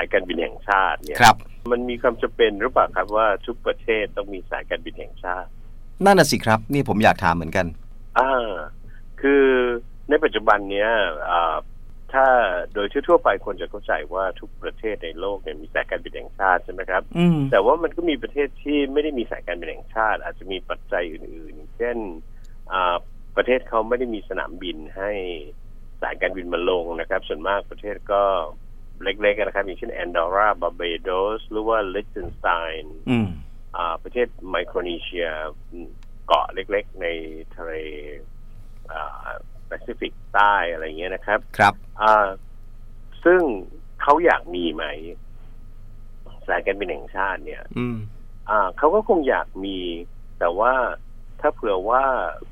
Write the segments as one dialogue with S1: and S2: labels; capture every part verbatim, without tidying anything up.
S1: ายการบินแห่งชาติเนี่ยมันมีความจำเป็นหรือเปล่าครับว่าทุกประเทศต้องมีสายการบินแห่งชาติ
S2: นั่นน่ะสิครับนี่ผมอยากถามเหมือนกัน
S1: อ่าคือในปัจจุบันเนี้ยอ่าถ้าโดยทั่วไปคนจะเข้าใจว่าทุกประเทศในโลกเนี่ยมีสายการบินแห่งชาติใช่ไหมครับแต่ว่ามันก็มีประเทศที่ไม่ได้มีสายการบินแห่งชาติอาจจะมีปัจจัยอื่นๆเช่นอ่าประเทศเขาไม่ได้มีสนามบินให้สายการบินมาลงนะครับส่วนมากประเทศก็เล็กๆนะครับอย่างเช่นแอนดอราบาร์เบโดสหรือว่าลิชเทนสไตน์ประเทศไมโครนีเซียเกาะเล็กๆในทะเลแปซิฟิกใต้อะไรเงี้ยนะครับ
S2: ครับ
S1: ซึ่งเขาอยากมีไหมสายการบินแห่งชาติเนี่ยเขาก็คงอยากมีแต่ว่าถ้าเผื่อว่า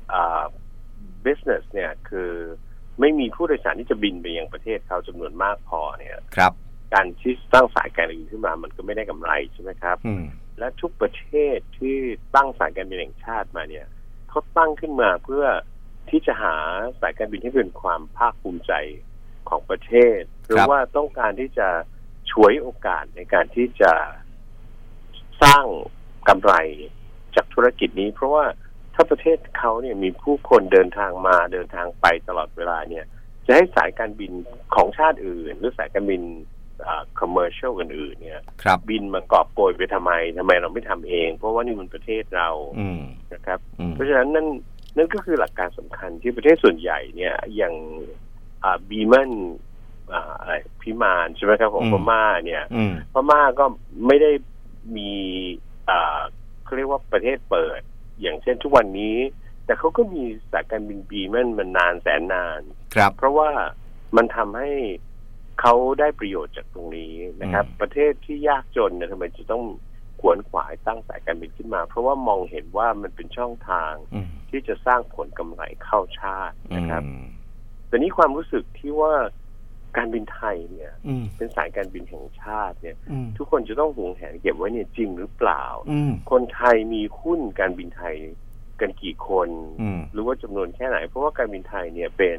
S1: business เนี่ยคือไม่มีผู้โดยสารที่จะบินไปยังประเทศเขาจำนวนมากพอเนี่ย
S2: ครับ
S1: การที่ตั้งสายการบินขึ้นมามันก็ไม่ได้กำไรใช่ไหมครับและทุกประเทศที่ตั้งสายการบินแห่งชาติมาเนี่ยเขาตั้งขึ้นมาเพื่อที่จะหาสายการบินที่เป็นความภาคภูมิใจของประเทศหรือว่าต้องการที่จะฉวยโอกาสในการที่จะสร้างกำไรจากธุรกิจนี้เพราะว่าถ้าประเทศเขาเนี่ยมีผู้คนเดินทางมาเดินทางไปตลอดเวลาเนี่ยจะให้สายการบินของชาติอื่นหรือสายการบินอ่า commercial อื่นๆเนี่ยบินมากอบโกยไปทำไมทำไมเราไม่ทำเองเพราะว่านี่มันประเทศเรานะครับเพราะฉะนั้นนั่นนั่นก็คือหลักการสำคัญที่ประเทศส่วนใหญ่เนี่ยอย่างอ่าบีมันอ่าอะไรพิมานใช่ไหมครับของพม่าเนี่ยพม่าก็ไม่ได้มีอ่าเขาเรียกว่าประเทศเปิดอย่างเช่นทุกวันนี้แต่เขาก็มีสายการบินบีมันมันนานแสนนานเพราะว่ามันทำให้เขาได้ประโยชน์จากตรงนี้นะครับประเทศที่ยากจนเนี่ยทำไมจะต้องขวนขวายตั้งสายการบินขึ้นมาเพราะว่ามองเห็นว่ามันเป็นช่องทางที่จะสร้างผลกำไรเข้าชาตินะครับแต่นี้ความรู้สึกที่ว่าการบินไทยเนี่ยเป็นสายการบินแห่งชาติเนี่ยทุกคนจะต้องหวงแหนเก็บไว้เนี่ยจริงหรือเปล่าคนไทยมีหุ้นการบินไทยกันกี่คนหรือว่าจำนวนแค่ไหนเพราะว่าการบินไทยเนี่ยเป็น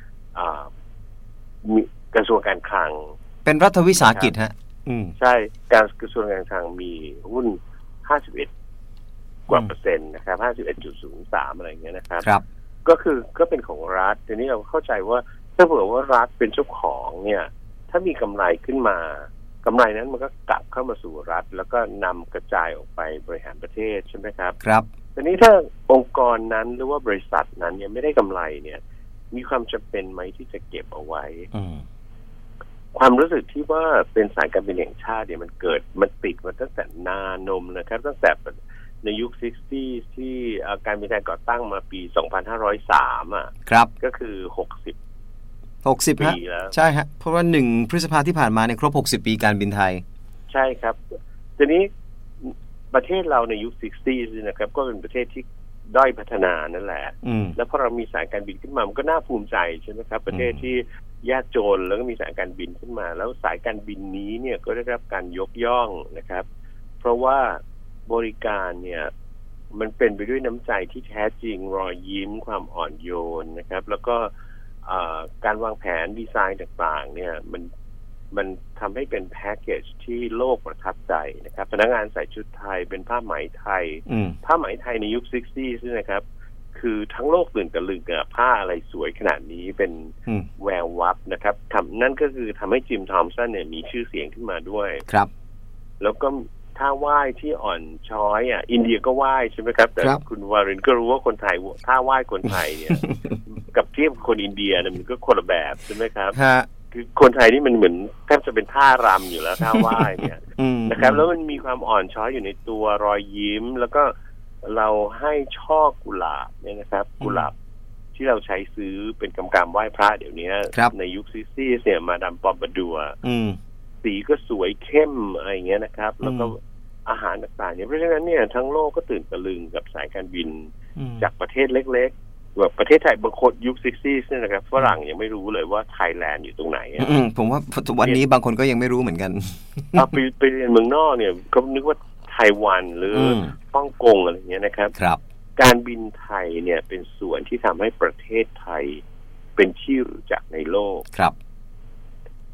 S1: กระทรวงการคลัง
S2: เป็นรัฐวิสาหกิจฮะ
S1: ใช่การกระทรวงการคลังมีหุ้นห้าสิบเอ็ดกว่าเปอร์เซ็นต์นะครับ ห้าสิบเอ็ดจุดศูนย์สาม อะไรอย่างเงี้ยนะครับก็คือก็เป็นของรัฐทีนี้เราเข้าใจว่าถ้าเผื่อว่ารัฐเป็นเจ้าของเนี่ยถ้ามีกำไรขึ้นมากำไรนั้นมันก็กลับเข้ามาสู่รัฐแล้วก็นำกระจายออกไปบริหารประเทศใช่ไหมครับ
S2: ครับ
S1: ทีนี้ถ้าองค์กรนั้นหรือว่าบริษัทนั้นเนี่ยไม่ได้กำไรเนี่ยมีความจำเป็นไหมที่จะเก็บเอาไว้ความรู้สึกที่ว่าเป็นสายการบินแห่งชาติเนี่ยมันเกิดมันติดมาตั้งแต่นานมนะครับตั้งแต่ในยุค หกสิบ ที่การบินไทยก่อตั้งมาปี สองพันห้าร้อยสาม อ่ะ
S2: ครับ
S1: ก็คือหกสิบ
S2: หกสิบปีแล้วใช่ฮะเพราะว่าหนึ่งพฤษภาคมที่ผ่านมาเนี่ยครบหกสิบปีการบินไทย
S1: ใช่ครับทีนี้ประเทศเราในยุค หกสิบ นะครับก็เป็นประเทศที่ด้อยพัฒนานั่นแหละแล้วพอเรามีสายการบินขึ้นมามันก็น่าภูมิใจใช่ไหมครับประเทศที่ยากจนแล้วก็มีสายการบินขึ้นมาแล้วสายการบินนี้เนี่ยก็ได้รับการยกย่องนะครับเพราะว่าบริการเนี่ยมันเป็นไปด้วยน้ำใจที่แท้จริงรอยยิ้มความอ่อนโยนนะครับแล้วก็การวางแผนดีไซน์ต่างๆเนี่ยมันมันทำให้เป็นแพ็กเกจที่โลกประทับใจนะครับพนักงานใส่ชุดไทยเป็นผ้าไหมไทยผ้าไหมไทยในยุค หกสิบ ใช่ไหมครับคือทั้งโลกตื่นตะลึงกับผ้าอะไรสวยขนาดนี้เป็นแวววับนะครับทำนั่นก็คือทำให้จิมทอมสันเนี่ยมีชื่อเสียงขึ้นมาด้วย
S2: ครับ
S1: แล้วก็ท่าว่ายที่อ่อนช้อยอ่ะอินเดียก็ว่ายใช่ไหมครับแต่คุณวารินก็รู้ว่าคนไทยท่าว่ายคนไทยเนี่ย กับเทียบคนอินเดียเนี่ยมันก็คนละแบบใช่ไหมครับคือคนไทยนี่มันเหมือนแทบจะเป็นท่ารำอยู่แล้วท่าว่ายเนี่ยนะครับแล้วมันมีความอ่อนช้อยอยู่ในตัวรอยยิ้มแล้วก็เราให้ช่อกุหลาบเนี่ยนะครับกุหลาบที่เราใช้ซื้อเป็นกำกำไหว้พระเดี๋ยวนี้ในยุคซิซี่เนี่ยมาดามปอมบาดัวสีก็สวยเข้มอะไรอย่างเงี้ยนะครับแล้วก็อาหารต่างๆเนี่ยเพราะฉะนั้นเนี่ยทั้งโลกก็ตื่นตะลึงกับสายการบินจากประเทศเล็กๆแบบประเทศไทยบางคนยุคซิซี่เนี่ยนะครับฝรั่งยังไม่รู้เลยว่าไทยแลนด์อยู่ตรงไหน
S2: ผมว่าวันนี้บางคนก็ยังไม่รู้เหมือนกัน
S1: ไปไปเรียนเมืองนอกเนี่ยก็นึกว่าไต้หวันหรือฮ่องกงอะไรอย่างเงี้ยนะครับการบินไทยเนี่ยเป็นส่วนที่ทำให้ประเทศไทยเป็นที่รู้จักในโลก
S2: ครับ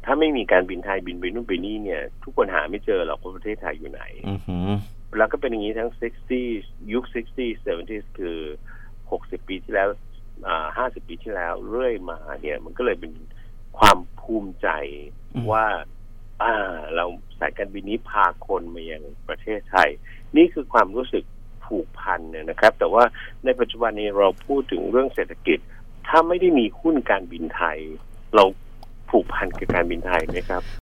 S1: ถ้าไม่มีการบินไทยบินไปนู่นไปนี่เนี่ยทุกคนหาไม่เจอหรอกว่าประเทศไทยอยู่ไหนแล้วก็เป็นอย่างนี้ทั้ง หกสิบ ยุค หกสิบ เจ็ดสิบ คือหกสิบปีที่แล้วอ่าห้าสิบปีที่แล้วเรื่อยมาเนี่ยมันก็เลยเป็นความภูมิใจว่าอ่าเราสายการบินนี้พาคนมายังประเทศไทยนี่คือความรู้สึกผูกพันเนี่ยนะครับแต่ว่าในปัจจุบันนี้เราพูดถึงเรื่องเศรษฐกิจถ้าไม่ได้มีหุ้นการบินไทยเราผูกพันกับการบินไทยไหมครับ